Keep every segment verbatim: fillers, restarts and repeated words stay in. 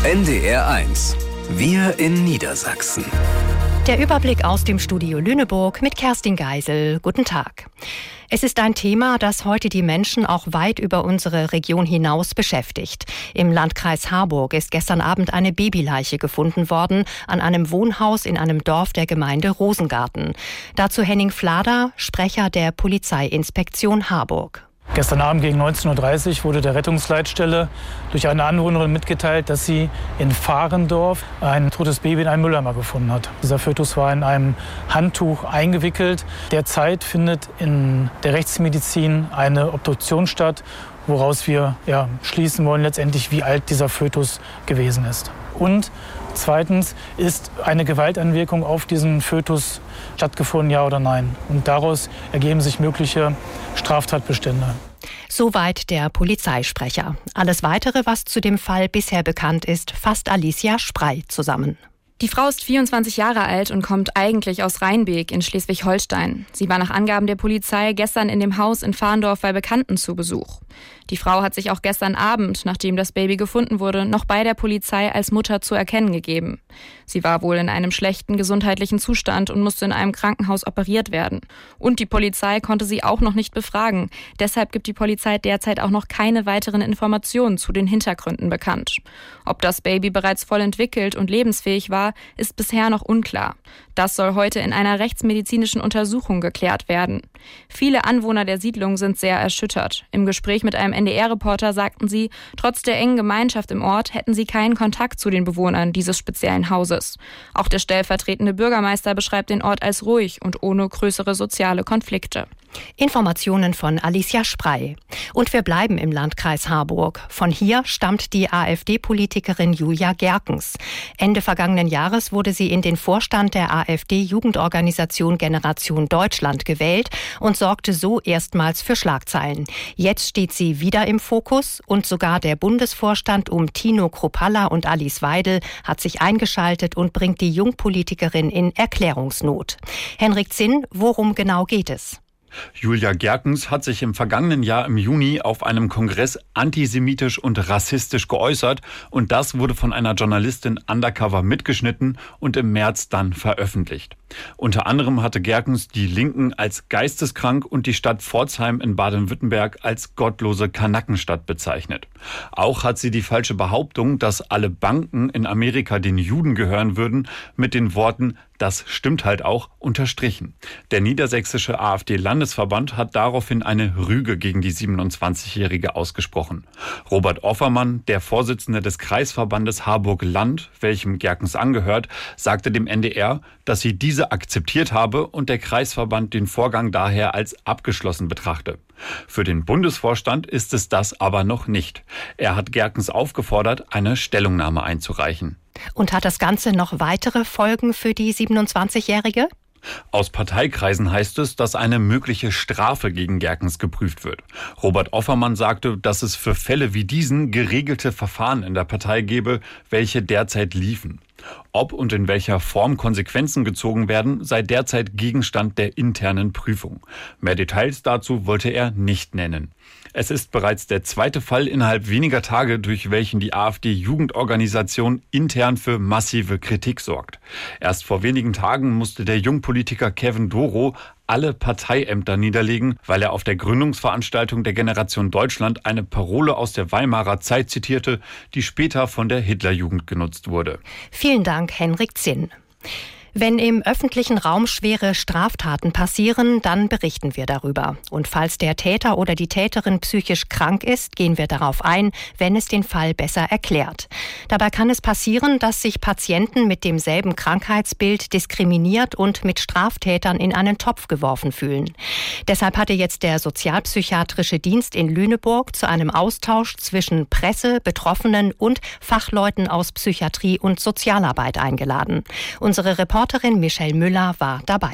N D R eins. Wir in Niedersachsen. Der Überblick aus dem Studio Lüneburg mit Kerstin Geisel. Guten Tag. Es ist ein Thema, das heute die Menschen auch weit über unsere Region hinaus beschäftigt. Im Landkreis Harburg ist gestern Abend eine Babyleiche gefunden worden an einem Wohnhaus in einem Dorf der Gemeinde Rosengarten. Dazu Henning Flader, Sprecher der Polizeiinspektion Harburg. Gestern Abend gegen neunzehn Uhr dreißig wurde der Rettungsleitstelle durch eine Anwohnerin mitgeteilt, dass sie in Fahrendorf ein totes Baby in einem Mülleimer gefunden hat. Dieser Fötus war in einem Handtuch eingewickelt. Derzeit findet in der Rechtsmedizin eine Obduktion statt, woraus wir ja, schließen wollen letztendlich, wie alt dieser Fötus gewesen ist. Und zweitens, ist eine Gewalteinwirkung auf diesen Fötus stattgefunden, ja oder nein? Und daraus ergeben sich mögliche Straftatbestände. Soweit der Polizeisprecher. Alles Weitere, was zu dem Fall bisher bekannt ist, fasst Alicia Sprey zusammen. Die Frau ist vierundzwanzig Jahre alt und kommt eigentlich aus Rheinbeek in Schleswig-Holstein. Sie war nach Angaben der Polizei gestern in dem Haus in Fahrendorf bei Bekannten zu Besuch. Die Frau hat sich auch gestern Abend, nachdem das Baby gefunden wurde, noch bei der Polizei als Mutter zu erkennen gegeben. Sie war wohl in einem schlechten gesundheitlichen Zustand und musste in einem Krankenhaus operiert werden. Und die Polizei konnte sie auch noch nicht befragen. Deshalb gibt die Polizei derzeit auch noch keine weiteren Informationen zu den Hintergründen bekannt. Ob das Baby bereits voll entwickelt und lebensfähig war, ist bisher noch unklar. Das soll heute in einer rechtsmedizinischen Untersuchung geklärt werden. Viele Anwohner der Siedlung sind sehr erschüttert. Im Gespräch mit einem N D R-Reporter sagten sie, trotz der engen Gemeinschaft im Ort hätten sie keinen Kontakt zu den Bewohnern dieses speziellen Hauses. Auch der stellvertretende Bürgermeister beschreibt den Ort als ruhig und ohne größere soziale Konflikte. Informationen von Alicia Sprey. Und wir bleiben im Landkreis Harburg. Von hier stammt die AfD-Politikerin Julia Gerkens. Ende vergangenen Jahres wurde sie in den Vorstand der AfD-Jugendorganisation Generation Deutschland gewählt und sorgte so erstmals für Schlagzeilen. Jetzt steht sie wieder im Fokus und sogar der Bundesvorstand um Tino Kruppalla und Alice Weidel hat sich eingeschaltet und bringt die Jungpolitikerin in Erklärungsnot. Henrik Zinn, worum genau geht es? Julia Gerkens hat sich im vergangenen Jahr im Juni auf einem Kongress antisemitisch und rassistisch geäußert und das wurde von einer Journalistin undercover mitgeschnitten und im März dann veröffentlicht. Unter anderem hatte Gerkens die Linken als geisteskrank und die Stadt Pforzheim in Baden-Württemberg als gottlose Kanackenstadt bezeichnet. Auch hat sie die falsche Behauptung, dass alle Banken in Amerika den Juden gehören würden, mit den Worten „Das stimmt halt auch“ unterstrichen. Der niedersächsische AfD-Landesverband hat daraufhin eine Rüge gegen die siebenundzwanzigjährige ausgesprochen. Robert Offermann, der Vorsitzende des Kreisverbandes Harburg-Land, welchem Gerkens angehört, sagte dem N D R, dass sie diese akzeptiert habe und der Kreisverband den Vorgang daher als abgeschlossen betrachte. Für den Bundesvorstand ist es das aber noch nicht. Er hat Gerkens aufgefordert, eine Stellungnahme einzureichen. Und hat das Ganze noch weitere Folgen für die siebenundzwanzigjährige? Aus Parteikreisen heißt es, dass eine mögliche Strafe gegen Gerkens geprüft wird. Robert Offermann sagte, dass es für Fälle wie diesen geregelte Verfahren in der Partei gebe, welche derzeit liefen. Ob und in welcher Form Konsequenzen gezogen werden, sei derzeit Gegenstand der internen Prüfung. Mehr Details dazu wollte er nicht nennen. Es ist bereits der zweite Fall innerhalb weniger Tage, durch welchen die AfD-Jugendorganisation intern für massive Kritik sorgt. Erst vor wenigen Tagen musste der Jungpolitiker Kevin Doro alle Parteiämter niederlegen, weil er auf der Gründungsveranstaltung der Generation Deutschland eine Parole aus der Weimarer Zeit zitierte, die später von der Hitlerjugend genutzt wurde. Vielen Dank, Henrik Zinn. Wenn im öffentlichen Raum schwere Straftaten passieren, dann berichten wir darüber. Und falls der Täter oder die Täterin psychisch krank ist, gehen wir darauf ein, wenn es den Fall besser erklärt. Dabei kann es passieren, dass sich Patienten mit demselben Krankheitsbild diskriminiert und mit Straftätern in einen Topf geworfen fühlen. Deshalb hatte jetzt der Sozialpsychiatrische Dienst in Lüneburg zu einem Austausch zwischen Presse, Betroffenen und Fachleuten aus Psychiatrie und Sozialarbeit eingeladen. Unsere Reporterin Michelle Müller war dabei.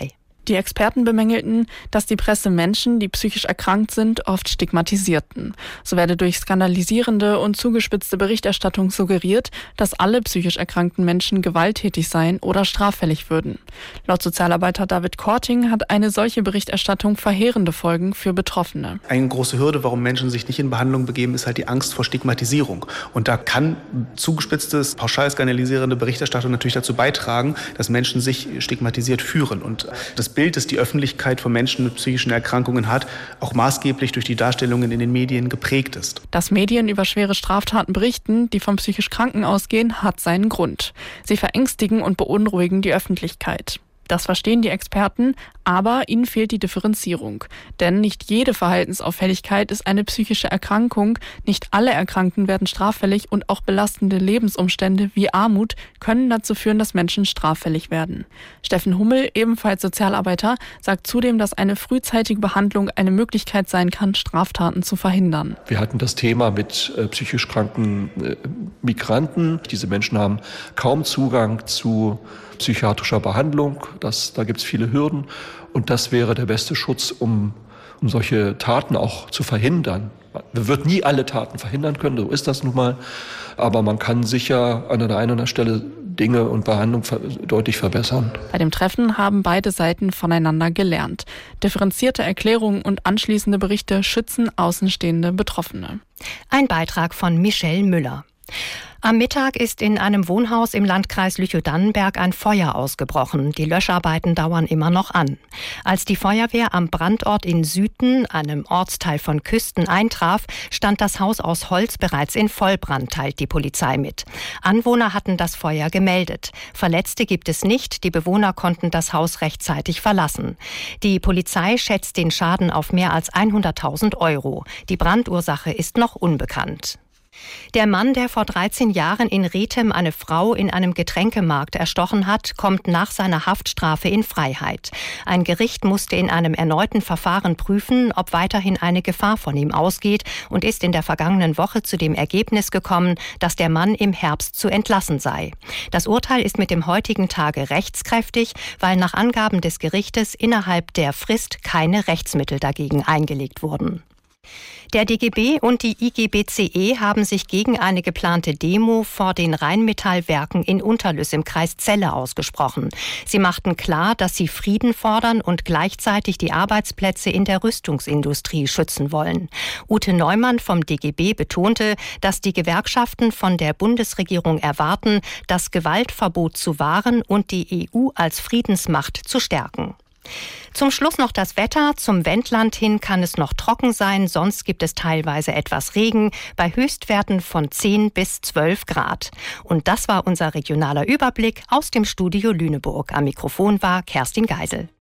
Die Experten bemängelten, dass die Presse Menschen, die psychisch erkrankt sind, oft stigmatisierten. So werde durch skandalisierende und zugespitzte Berichterstattung suggeriert, dass alle psychisch erkrankten Menschen gewalttätig seien oder straffällig würden. Laut Sozialarbeiter David Korting hat eine solche Berichterstattung verheerende Folgen für Betroffene. Eine große Hürde, warum Menschen sich nicht in Behandlung begeben, ist halt die Angst vor Stigmatisierung. Und da kann zugespitztes, pauschal skandalisierende Berichterstattung natürlich dazu beitragen, dass Menschen sich stigmatisiert fühlen. Und das Bild, das die Öffentlichkeit von Menschen mit psychischen Erkrankungen hat, auch maßgeblich durch die Darstellungen in den Medien geprägt ist. Dass Medien über schwere Straftaten berichten, die vom psychisch Kranken ausgehen, hat seinen Grund. Sie verängstigen und beunruhigen die Öffentlichkeit. Das verstehen die Experten, aber ihnen fehlt die Differenzierung. Denn nicht jede Verhaltensauffälligkeit ist eine psychische Erkrankung, nicht alle Erkrankten werden straffällig und auch belastende Lebensumstände wie Armut können dazu führen, dass Menschen straffällig werden. Steffen Hummel, ebenfalls Sozialarbeiter, sagt zudem, dass eine frühzeitige Behandlung eine Möglichkeit sein kann, Straftaten zu verhindern. Wir hatten das Thema mit äh, psychisch kranken äh, Migranten. Diese Menschen haben kaum Zugang zu psychiatrischer Behandlung. Das, da gibt es viele Hürden. Und das wäre der beste Schutz, um, um solche Taten auch zu verhindern. Man wird nie alle Taten verhindern können, so ist das nun mal. Aber man kann sicher an der einen oder anderen Stelle Dinge und Behandlung deutlich verbessern. Bei dem Treffen haben beide Seiten voneinander gelernt. Differenzierte Erklärungen und anschließende Berichte schützen außenstehende Betroffene. Ein Beitrag von Michelle Müller. Am Mittag ist in einem Wohnhaus im Landkreis Lüchow-Dannenberg ein Feuer ausgebrochen. Die Löscharbeiten dauern immer noch an. Als die Feuerwehr am Brandort in Süden, einem Ortsteil von Küsten, eintraf, stand das Haus aus Holz bereits in Vollbrand, teilt die Polizei mit. Anwohner hatten das Feuer gemeldet. Verletzte gibt es nicht. Die Bewohner konnten das Haus rechtzeitig verlassen. Die Polizei schätzt den Schaden auf mehr als hunderttausend Euro. Die Brandursache ist noch unbekannt. Der Mann, der vor dreizehn Jahren in Rethem eine Frau in einem Getränkemarkt erstochen hat, kommt nach seiner Haftstrafe in Freiheit. Ein Gericht musste in einem erneuten Verfahren prüfen, ob weiterhin eine Gefahr von ihm ausgeht und ist in der vergangenen Woche zu dem Ergebnis gekommen, dass der Mann im Herbst zu entlassen sei. Das Urteil ist mit dem heutigen Tage rechtskräftig, weil nach Angaben des Gerichtes innerhalb der Frist keine Rechtsmittel dagegen eingelegt wurden. Der D G B und die I G B C E haben sich gegen eine geplante Demo vor den Rheinmetallwerken in Unterlüss im Kreis Celle ausgesprochen. Sie machten klar, dass sie Frieden fordern und gleichzeitig die Arbeitsplätze in der Rüstungsindustrie schützen wollen. Ute Neumann vom D G B betonte, dass die Gewerkschaften von der Bundesregierung erwarten, das Gewaltverbot zu wahren und die E U als Friedensmacht zu stärken. Zum Schluss noch das Wetter. Zum Wendland hin kann es noch trocken sein, sonst gibt es teilweise etwas Regen, bei Höchstwerten von zehn bis zwölf Grad. Und das war unser regionaler Überblick aus dem Studio Lüneburg. Am Mikrofon war Kerstin Geisel.